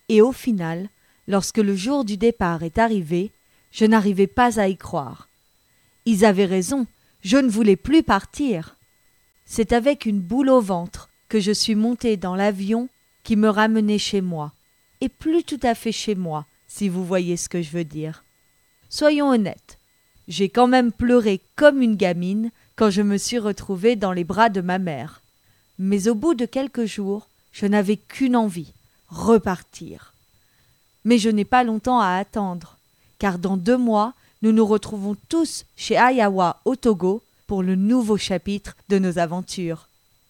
Et au final, lorsque le jour du départ est arrivé, je n'arrivais pas à y croire. Ils avaient raison, je ne voulais plus partir. C'est avec une boule au ventre que je suis montée dans l'avion qui me ramenait chez moi. Et plus tout à fait chez moi, si vous voyez ce que je veux dire. Soyons honnêtes, j'ai quand même pleuré comme une gamine quand je me suis retrouvée dans les bras de ma mère. Mais au bout de quelques jours, je n'avais qu'une envie, repartir. Mais je n'ai pas longtemps à attendre, car dans 2 mois, nous nous retrouvons tous chez Ayawa au Togo pour le nouveau chapitre de nos aventures.